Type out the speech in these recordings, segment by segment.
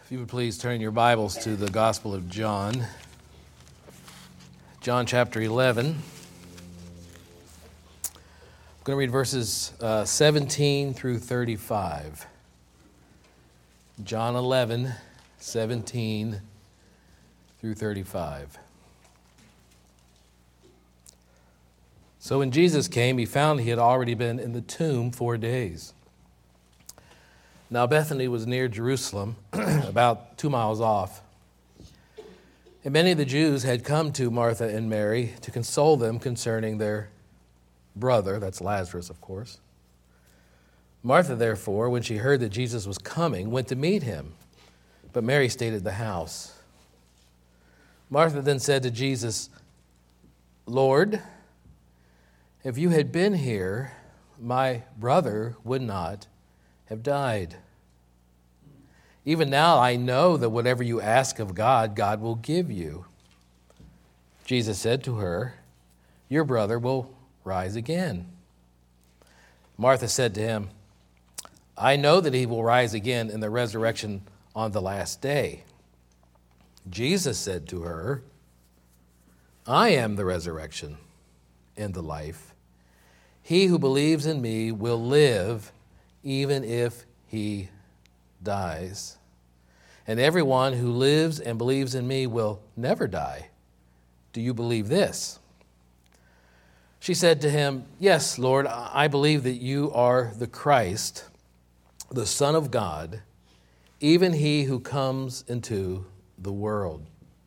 If you would please turn your Bibles to the Gospel of John. John chapter 11. I'm going to read verses 17 through 35. John 11, 17 through 35. So when Jesus came, he found he had already been in the tomb 4 days. Now Bethany was near Jerusalem, about 2 miles off. And many of the Jews had come to Martha and Mary to console them concerning their brother, that's Lazarus, of course. Martha, therefore, when she heard that Jesus was coming, went to meet him, but Mary stayed at the house. Martha then said to Jesus, "Lord, if you had been here, my brother would not have died. Even now I know that whatever you ask of God, God will give you." Jesus said to her, "Your brother will rise again." Martha said to him, "I know that he will rise again in the resurrection on the last day." Jesus said to her, "I am the resurrection and the life. He who believes in me will live even if he dies. And everyone who lives and believes in me will never die. Do you believe this?" She said to him, "Yes, Lord, I believe that you are the Christ, the Son of God, even he who comes into the world."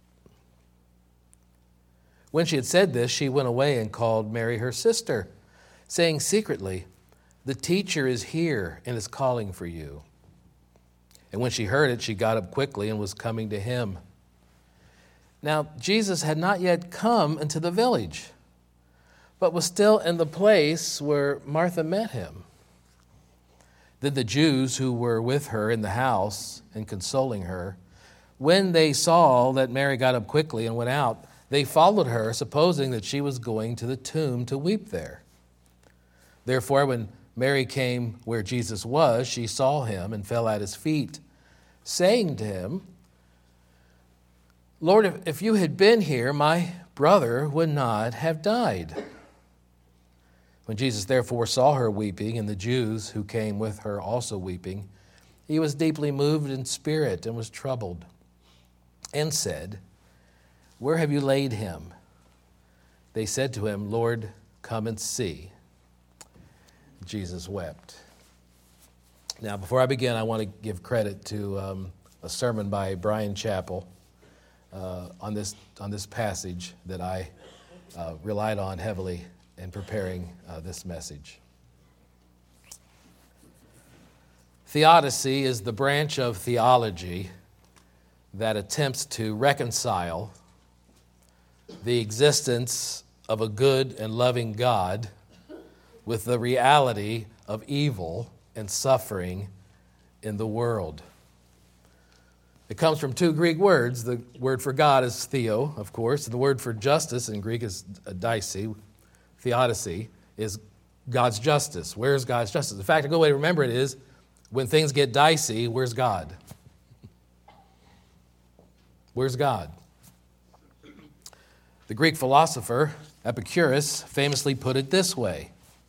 When she had said this, she went away and called Mary her sister, saying secretly, "The teacher is here and is calling for you." And when she heard it, she got up quickly and was coming to him. Now, Jesus had not yet come into the village, but was still in the place where Martha met him. Then the Jews who were with her in the house and consoling her, when they saw that Mary got up quickly and went out, they followed her, supposing that she was going to the tomb to weep there. Therefore, when Mary came where Jesus was, she saw him and fell at his feet, saying to him, "Lord, if you had been here, my brother would not have died." When Jesus therefore saw her weeping, and the Jews who came with her also weeping, he was deeply moved in spirit and was troubled, and said, "Where have you laid him?" They said to him, "Lord, come and see." Jesus wept. Now, before I begin, I want to give credit to a sermon by Brian Chappell on this passage that I relied on heavily in preparing this message. Theodicy is the branch of theology that attempts to reconcile the existence of a good and loving God with the reality of evil and suffering in the world. It comes from two Greek words. The word for God is theo, of course. The word for justice in Greek is dicey. Theodicy is God's justice. Where's God's justice? In fact, a good way to remember it is, when things get dicey, where's God? Where's God? The Greek philosopher Epicurus famously put it this way: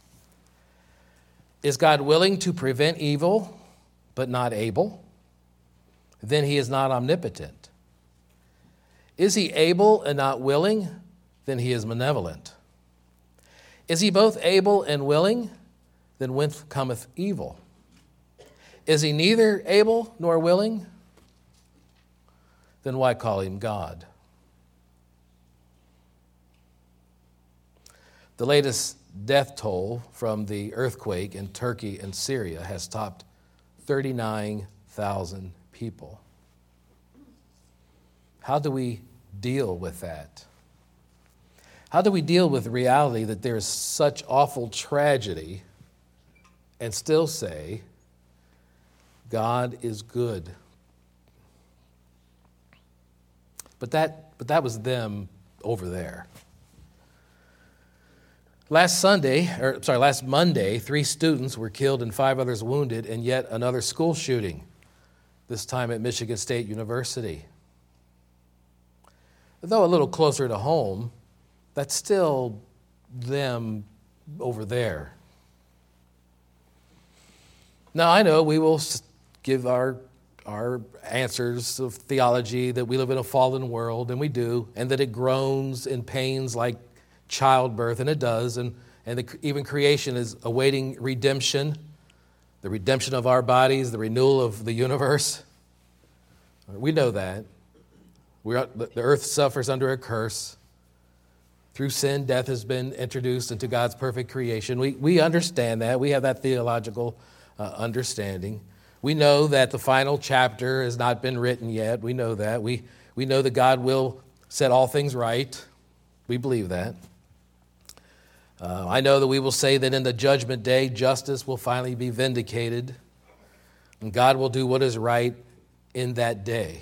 is God willing to prevent evil, but not able? Then he is not omnipotent. Is he able and not willing? Then he is malevolent. Is he both able and willing? Then whence cometh evil? Is he neither able nor willing? Then why call him God? The latest death toll from the earthquake in Turkey and Syria has topped 39,000 people. How do we deal with that? How do we deal with the reality that there is such awful tragedy and still say, God is good? But that was them over there. Last Monday, 3 students were killed and 5 others wounded in yet another school shooting. this time at Michigan State University. Though a little closer to home, that's still them over there. Now, I know we will give our answers of theology that we live in a fallen world, and we do, and that it groans in pains like childbirth, and it does, and even creation is awaiting redemption, the redemption of our bodies, the renewal of the universe. We know that. The earth suffers under a curse. Through sin, death has been introduced into God's perfect creation. We understand that. We have that theological understanding. We know that the final chapter has not been written yet. We know that. We know that God will set all things right. We believe that. I know that we will say that in the judgment day, justice will finally be vindicated, and God will do what is right in that day.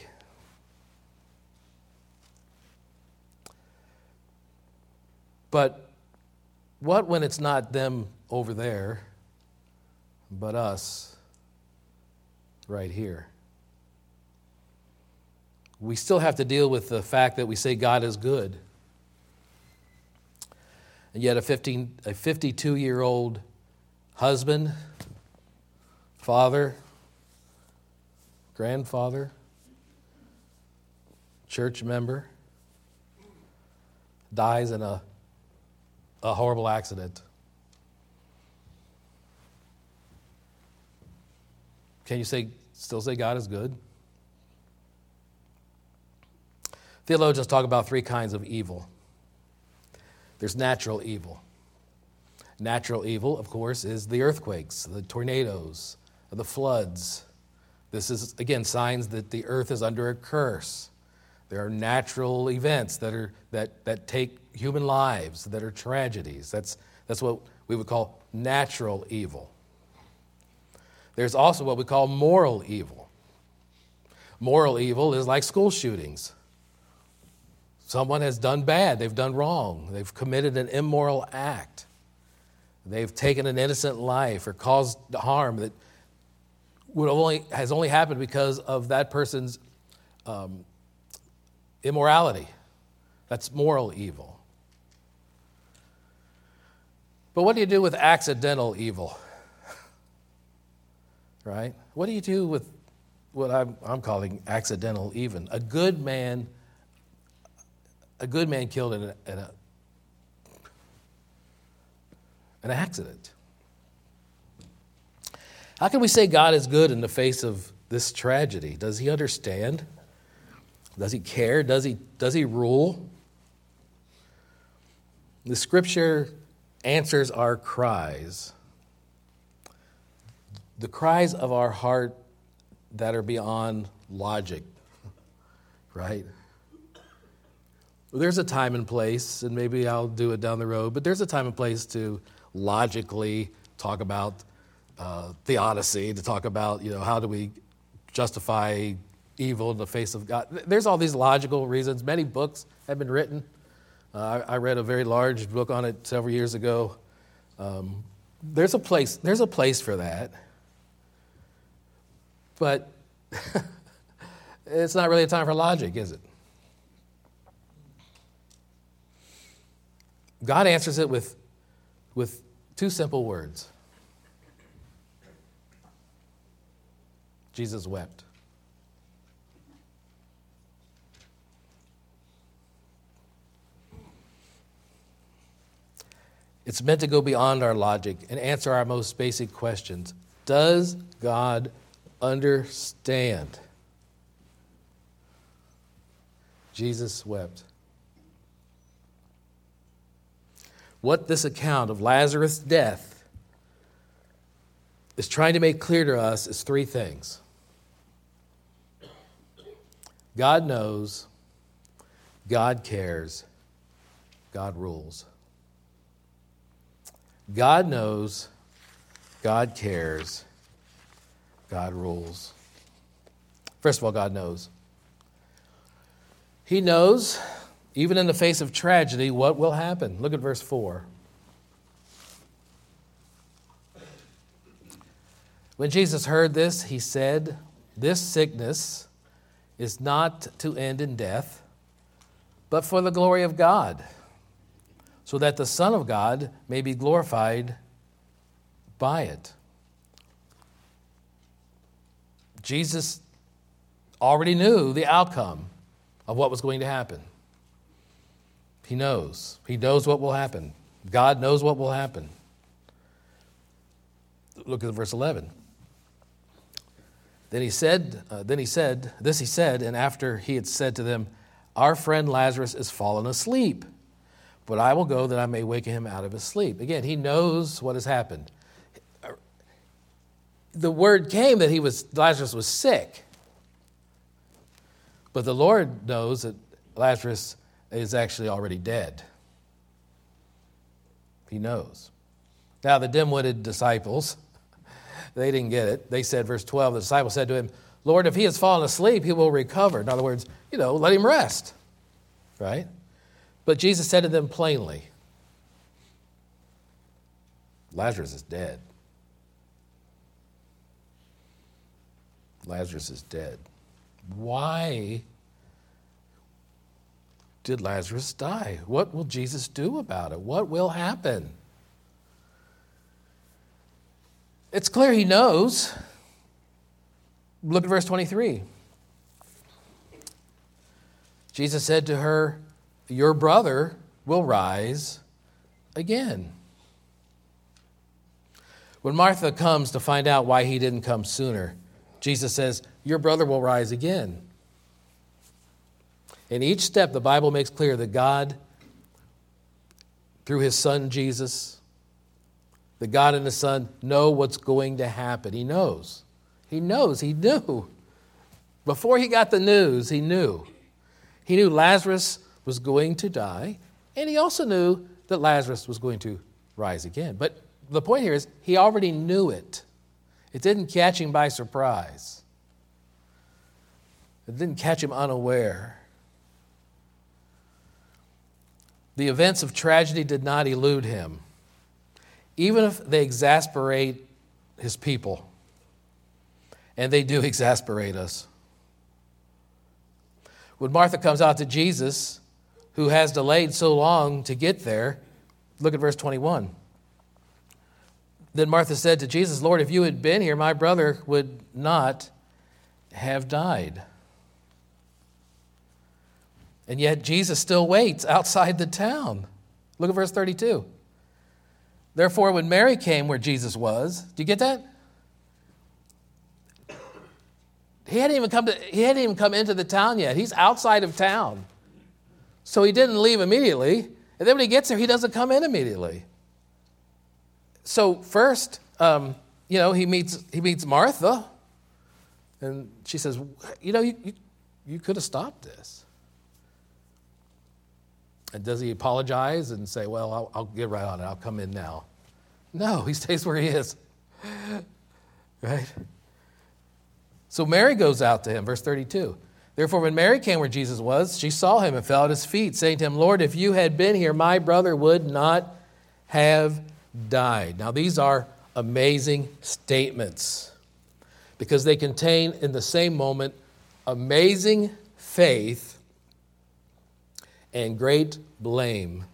But what when it's not them over there, but us right here? We still have to deal with the fact that we say God is good. And yet a 52-year-old husband, father, grandfather, church member, dies in a horrible accident. Can you still say God is good? Theologians talk about three kinds of evil. There's natural evil. Natural evil, of course, is the earthquakes, the tornadoes, the floods. This is, again, signs that the earth is under a curse. There are natural events that take human lives, that are tragedies. That's what we would call natural evil. There's also what we call moral evil. Moral evil is like school shootings. Someone has done bad, they've done wrong, they've committed an immoral act. They've taken an innocent life or caused harm that has only happened because of that person's immorality. That's moral evil. But what do you do with accidental evil? Right? What do you do with what I'm calling accidental evil? A good man killed in an accident. How can we say God is good in the face of this tragedy? Does he understand? Does he care? Does he rule? The Scripture answers our cries. The cries of our heart that are beyond logic, right? There's a time and place, and maybe I'll do it down the road, but there's a time and place to logically talk about theodicy, to talk about, how do we justify evil in the face of God. There's all these logical reasons. Many books have been written. I read a very large book on it several years ago. There's a place for that. But it's not really a time for logic, is it? God answers it with two simple words. Jesus wept. It's meant to go beyond our logic and answer our most basic questions. Does God understand? Jesus wept. What this account of Lazarus' death is trying to make clear to us is three things. God knows, God cares, God rules. God knows, God cares, God rules. First of all, God knows. He knows, even in the face of tragedy, what will happen. Look at verse 4. When Jesus heard this, he said, this sickness is not to end in death, but for the glory of God, so that the Son of God may be glorified by it. Jesus already knew the outcome of what was going to happen. He knows. He knows what will happen. God knows what will happen. Look at verse 11. Then he said, and after he had said to them, "Our friend Lazarus is fallen asleep, but I will go that I may waken him out of his sleep." Again, he knows what has happened. The word came that Lazarus was sick, but the Lord knows that Lazarus is actually already dead. He knows. Now, the dim-witted disciples, they didn't get it. They said, verse 12, the disciples said to him, "Lord, if he has fallen asleep, he will recover." In other words, let him rest, right? But Jesus said to them plainly, Lazarus is dead. Lazarus is dead. Why did Lazarus die? What will Jesus do about it? What will happen? It's clear he knows. Look at verse 23. Jesus said to her, "Your brother will rise again." When Martha comes to find out why he didn't come sooner, Jesus says, "Your brother will rise again." In each step, the Bible makes clear that God, through his Son Jesus, that God and the Son know what's going to happen. He knows. He knows. He knew. Before he got the news, he knew. He knew Lazarus was going to die, and he also knew that Lazarus was going to rise again. But the point here is he already knew it. It didn't catch him by surprise. It didn't catch him unaware. The events of tragedy did not elude him, even if they exasperate his people. And they do exasperate us. When Martha comes out to Jesus, who has delayed so long to get there, look at verse 21. Then Martha said to Jesus, "Lord, if you had been here, my brother would not have died." And yet Jesus still waits outside the town. Look at verse 32. Therefore, when Mary came where Jesus was, do you get that? He hadn't even come into the town yet. He's outside of town. So he didn't leave immediately. And then when he gets there, he doesn't come in immediately. So first, he meets Martha, and she says, you could have stopped this. And does he apologize and say, well, I'll get right on it, I'll come in now? No, he stays where he is, right? So Mary goes out to him, verse 32. Therefore, when Mary came where Jesus was, she saw him and fell at his feet, saying to him, "Lord, if you had been here, my brother would not have died." Now, these are amazing statements because they contain in the same moment amazing faith and great blame.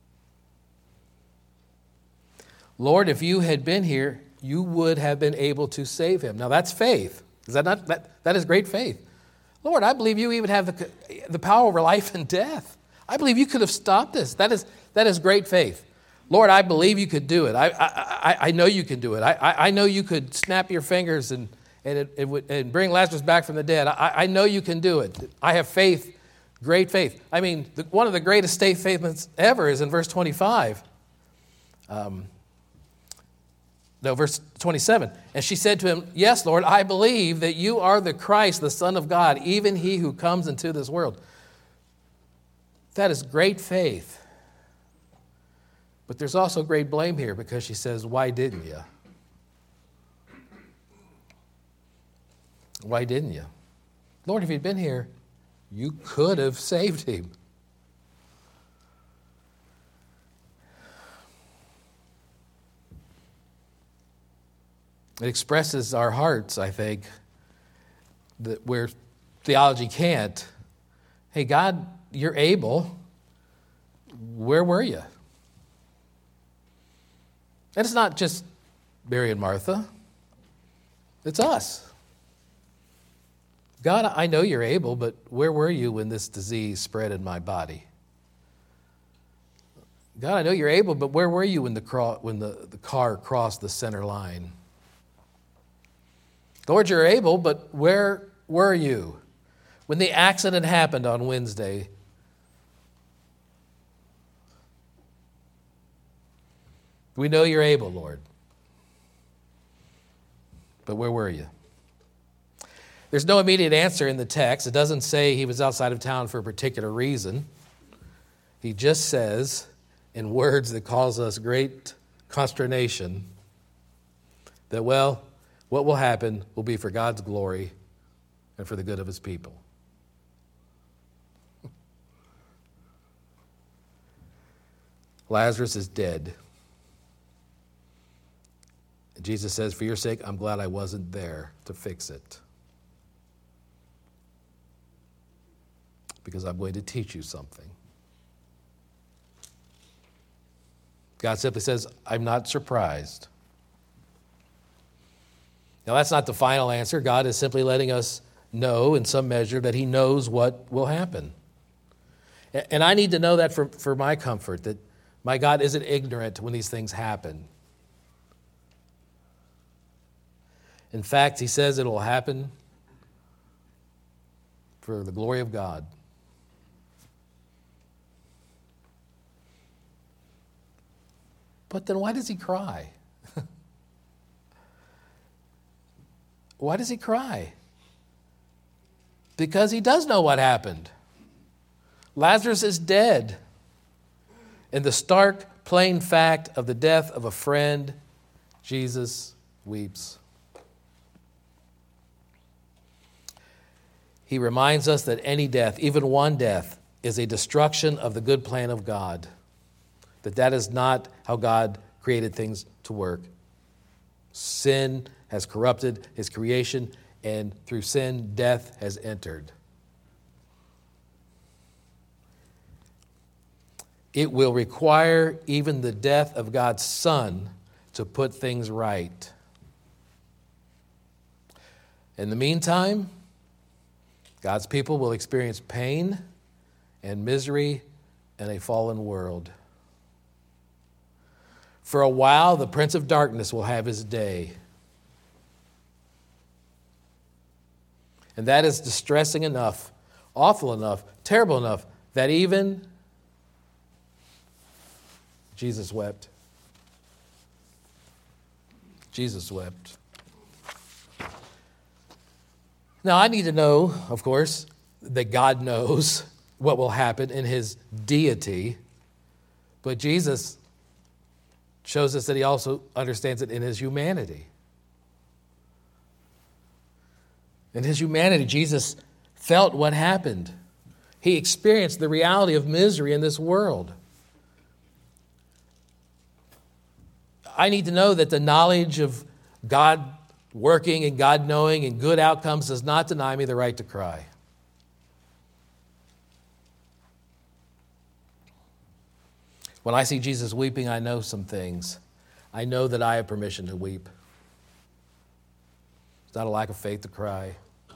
Lord, if you had been here, you would have been able to save him. Now, that's faith. Is that not? That is great faith. Lord, I believe you even have the power over life and death. I believe you could have stopped this. That is great faith. Lord, I believe you could do it. I know you can do it. I know you could snap your fingers and bring Lazarus back from the dead. I know you can do it. I have faith, great faith. I mean, one of the greatest statements ever is in verse 25. Verse 27. And she said to him, "Yes, Lord, I believe that you are the Christ, the Son of God, even he who comes into this world." That is great faith. But there's also great blame here because she says, "Why didn't you? Why didn't you? Lord, if you'd been here, you could have saved him." It expresses our hearts, I think, where theology can't. Hey, God, you're able. Where were you? And it's not just Mary and Martha. It's us. God, I know you're able, but where were you when this disease spread in my body? God, I know you're able, but where were you when the car crossed the center line? Lord, you're able, but where were you when the accident happened on Wednesday? We know you're able, Lord. But where were you? There's no immediate answer in the text. It doesn't say he was outside of town for a particular reason. He just says, in words that cause us great consternation, that, well, what will happen will be for God's glory and for the good of his people. Lazarus is dead. Jesus says, for your sake, I'm glad I wasn't there to fix it. Because I'm going to teach you something. God simply says, I'm not surprised. Now, that's not the final answer. God is simply letting us know in some measure that he knows what will happen. And I need to know that for my comfort, that my God isn't ignorant when these things happen. In fact, he says it will happen for the glory of God. But then why does he cry? Why does he cry? Because he does know what happened. Lazarus is dead. In the stark, plain fact of the death of a friend, Jesus weeps. He reminds us that any death, even one death, is a destruction of the good plan of God. That is not how God created things to work. Sin has corrupted his creation, and through sin, death has entered. It will require even the death of God's Son to put things right. In the meantime, God's people will experience pain and misery in a fallen world. For a while, the prince of darkness will have his day. And that is distressing enough, awful enough, terrible enough, that even Jesus wept. Jesus wept. Now, I need to know, of course, that God knows what will happen in his deity, but Jesus shows us that he also understands it in his humanity. In his humanity, Jesus felt what happened. He experienced the reality of misery in this world. I need to know that the knowledge of God working and God knowing and good outcomes does not deny me the right to cry. When I see Jesus weeping, I know some things. I know that I have permission to weep. It's not a lack of faith to cry.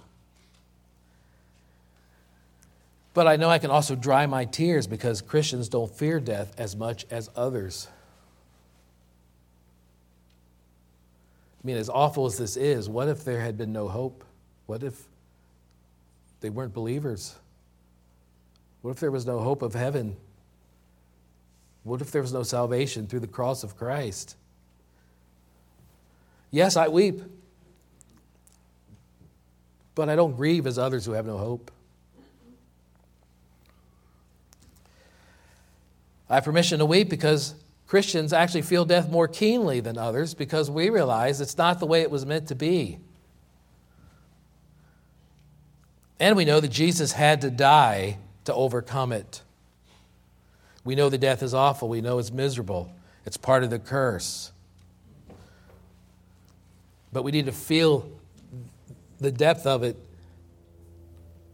But I know I can also dry my tears because Christians don't fear death as much as others. I mean, as awful as this is, what if there had been no hope? What if they weren't believers? What if there was no hope of heaven? What if there was no salvation through the cross of Christ? Yes, I weep, but I don't grieve as others who have no hope. I have permission to weep because Christians actually feel death more keenly than others because we realize it's not the way it was meant to be. And we know that Jesus had to die to overcome it. We know the death is awful. We know it's miserable. It's part of the curse. But we need to feel the depth of it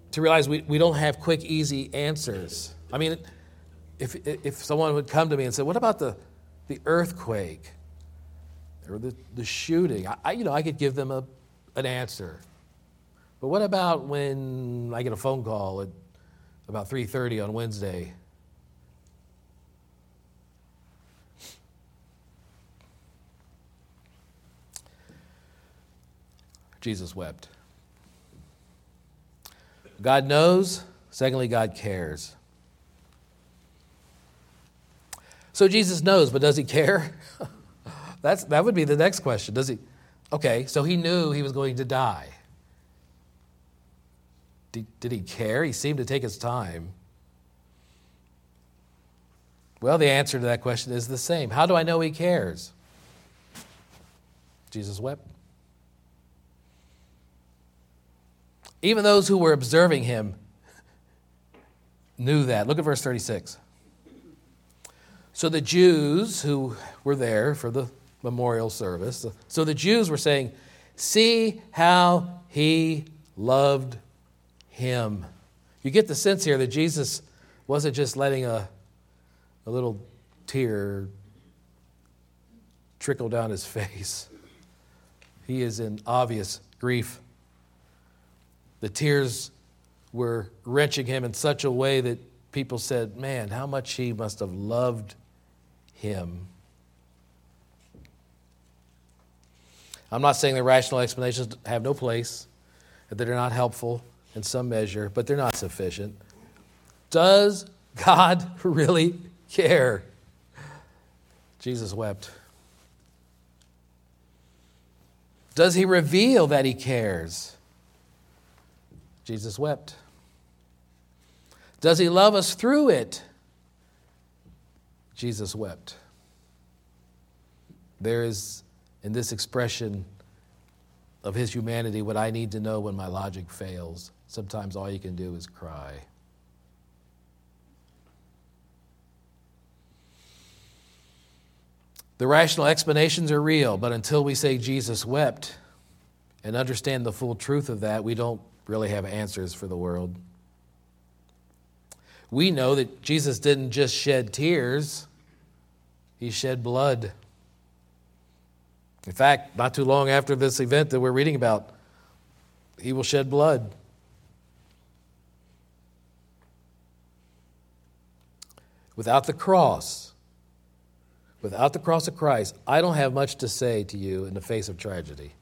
to realize we don't have quick, easy answers. I mean, if someone would come to me and say, what about the earthquake or the shooting? I could give them an answer. But what about when I get a phone call at about 3:30 on Wednesday? Jesus wept. God knows. Secondly, God cares. So Jesus knows, but does he care? That would be the next question. Does he? Okay, so he knew he was going to die. Did he care? He seemed to take his time. Well, the answer to that question is the same. How do I know he cares? Jesus wept. Even those who were observing him knew that. Look at verse 36. So the Jews who were there for the memorial service, so the Jews were saying, see how he loved him. You get the sense here that Jesus wasn't just letting a little tear trickle down his face. He is in obvious grief. The tears were wrenching him in such a way that people said, man, how much he must have loved him. I'm not saying the rational explanations have no place, that they're not helpful in some measure, but they're not sufficient. Does God really care? Jesus wept. Does he reveal that he cares? Jesus wept. Does he love us through it? Jesus wept. There is, in this expression of his humanity, what I need to know when my logic fails. Sometimes all you can do is cry. The rational explanations are real, but until we say Jesus wept and understand the full truth of that, we don't really have answers for the world. We know that Jesus didn't just shed tears, he shed blood. In fact, not too long after this event that we're reading about, he will shed blood. Without the cross of Christ, I don't have much to say to you in the face of tragedy.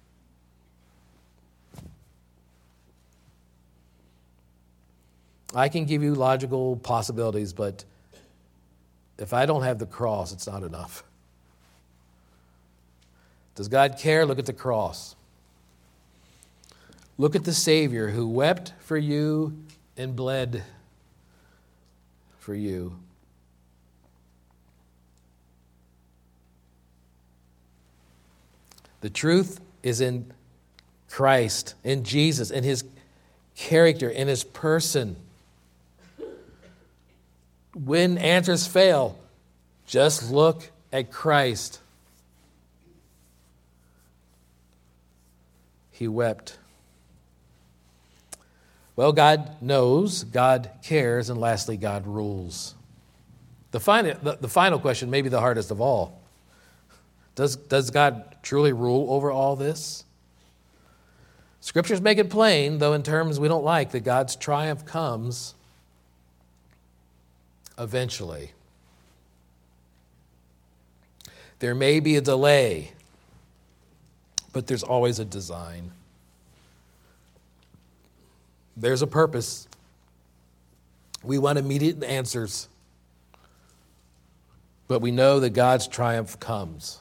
I can give you logical possibilities, but if I don't have the cross, it's not enough. Does God care? Look at the cross. Look at the Savior who wept for you and bled for you. The truth is in Christ, in Jesus, in his character, in his person. When answers fail, just look at Christ. He wept. Well, God knows, God cares, and lastly, God rules. The final question may be the hardest of all. Does God truly rule over all this? Scriptures make it plain, though in terms we don't like, that God's triumph comes eventually. There may be a delay, but there's always a design. There's a purpose. We want immediate answers, but we know that God's triumph comes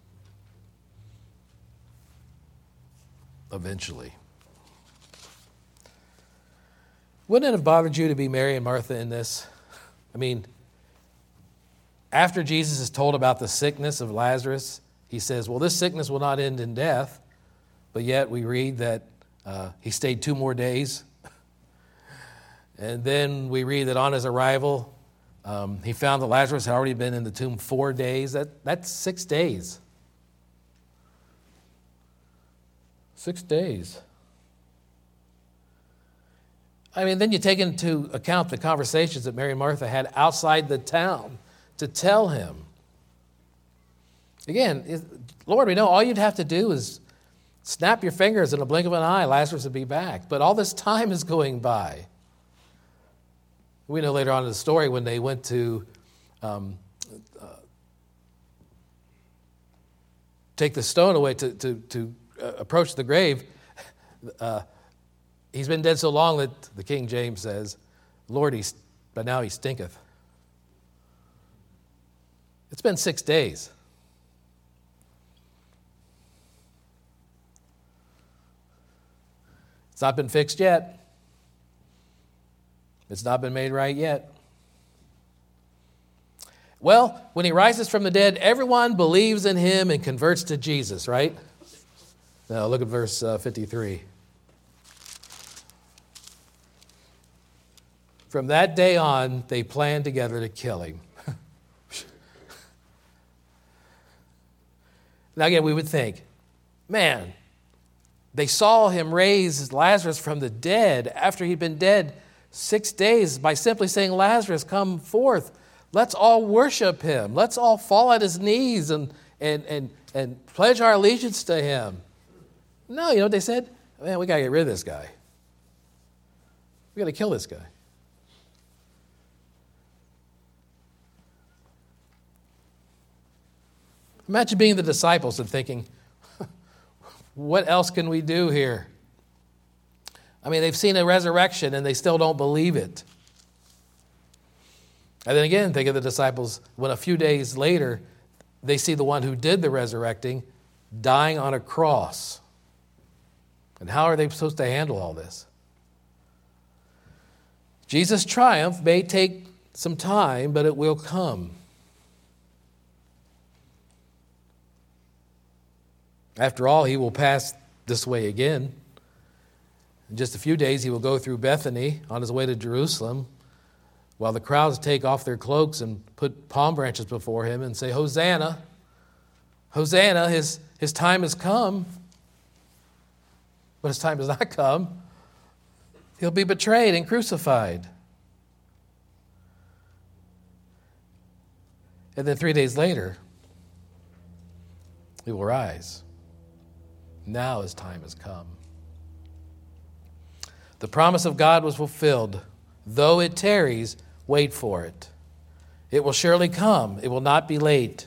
eventually. Wouldn't it have bothered you to be Mary and Martha in this? I mean, after Jesus is told about the sickness of Lazarus, he says, well, this sickness will not end in death, but yet we read that he stayed 2 more days. And then we read that on his arrival, he found that Lazarus had already been in the tomb 4 days. That's 6 days. 6 days. I mean, then you take into account the conversations that Mary and Martha had outside the town to tell him. Again, Lord, we know all you'd have to do is snap your fingers in a blink of an eye, Lazarus would be back. But all this time is going by. We know later on in the story when they went to take the stone away to approach the grave, he's been dead so long that the King James says, Lord, but now he stinketh. It's been 6 days. It's not been fixed yet. It's not been made right yet. Well, when he rises from the dead, everyone believes in him and converts to Jesus, right? Now look at verse 53. From that day on, they planned together to kill him. Now again, we would think, man, they saw him raise Lazarus from the dead after he'd been dead 6 days by simply saying, Lazarus, come forth. Let's all worship him. Let's all fall at his knees and pledge our allegiance to him. No, you know what they said? Man, we got to get rid of this guy. We got to kill this guy. Imagine being the disciples and thinking, what else can we do here? I mean, they've seen a resurrection and they still don't believe it. And then again, think of the disciples when a few days later, they see the one who did the resurrecting dying on a cross. And how are they supposed to handle all this? Jesus' triumph may take some time, but it will come. After all, he will pass this way again. In just a few days, he will go through Bethany on his way to Jerusalem, while the crowds take off their cloaks and put palm branches before him and say, Hosanna, Hosanna, his time has come. But his time has not come. He'll be betrayed and crucified. And then 3 days later, he will rise. Now his time has come. The promise of God was fulfilled. Though it tarries, wait for it. It will surely come. It will not be late.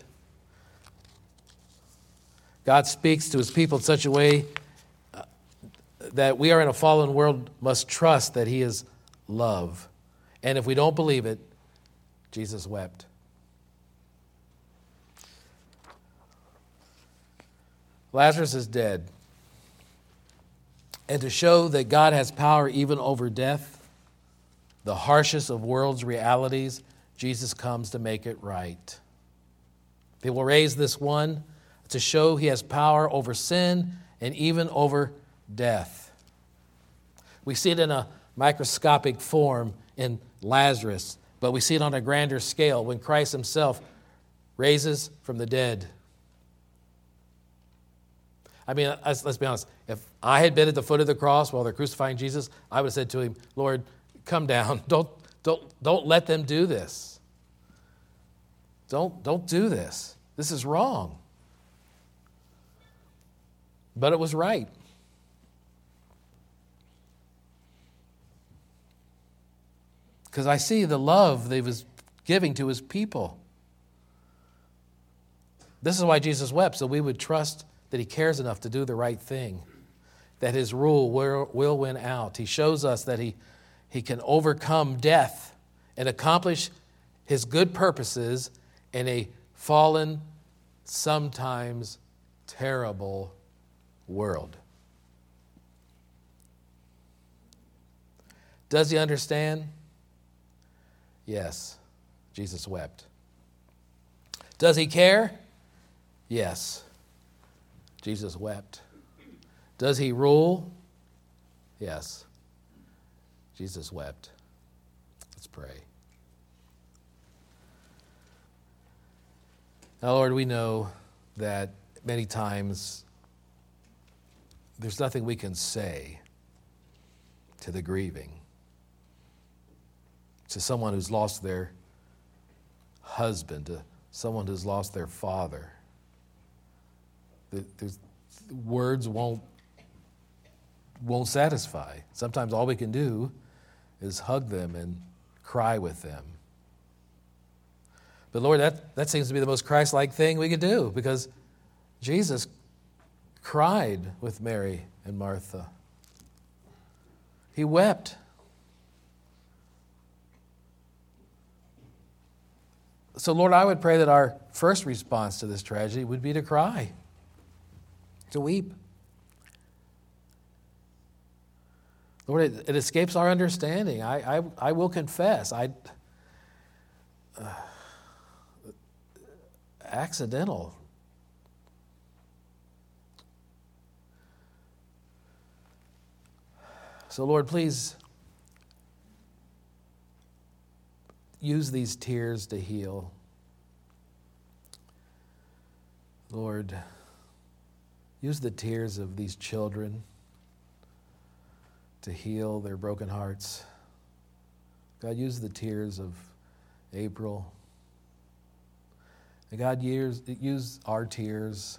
God speaks to his people in such a way that we are in a fallen world must trust that he is love. And if we don't believe it, Jesus wept. Lazarus is dead. And to show that God has power even over death, the harshest of world's realities, Jesus comes to make it right. He will raise this one to show he has power over sin and even over death. We see it in a microscopic form in Lazarus, but we see it on a grander scale when Christ himself raises from the dead. I mean, let's be honest. If I had been at the foot of the cross while they're crucifying Jesus, I would have said to him, Lord, come down. Don't let them do this. Don't do this. This is wrong. But it was right. Because I see the love that he was giving to his people. This is why Jesus wept, so we would trust that he cares enough to do the right thing, that his rule will win out. He shows us that he can overcome death and accomplish his good purposes in a fallen, sometimes terrible world. Does he understand? Yes, Jesus wept. Does he care? Yes. Jesus wept. Does he rule? Yes. Jesus wept. Let's pray. Now, Lord, we know that many times there's nothing we can say to the grieving. to someone who's lost their husband, to someone who's lost their father. Words won't satisfy. Sometimes all we can do is hug them and cry with them. But Lord, that seems to be the most Christ-like thing we could do, because Jesus cried with Mary and Martha. He wept. So Lord, I would pray that our first response to this tragedy would be to cry, to weep. Lord, it escapes our understanding. I will confess, accidental. So Lord, please use these tears to heal. Lord, use the tears of these children to heal their broken hearts. God, use the tears of April. And God, use our tears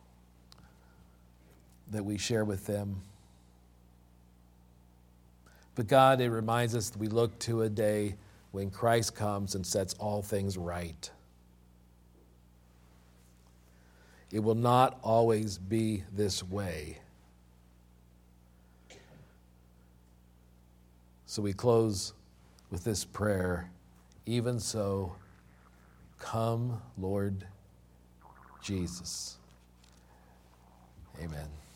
that we share with them. But God, it reminds us that we look to a day when Christ comes and sets all things right. It will not always be this way. So we close with this prayer. Even so, come, Lord Jesus. Amen.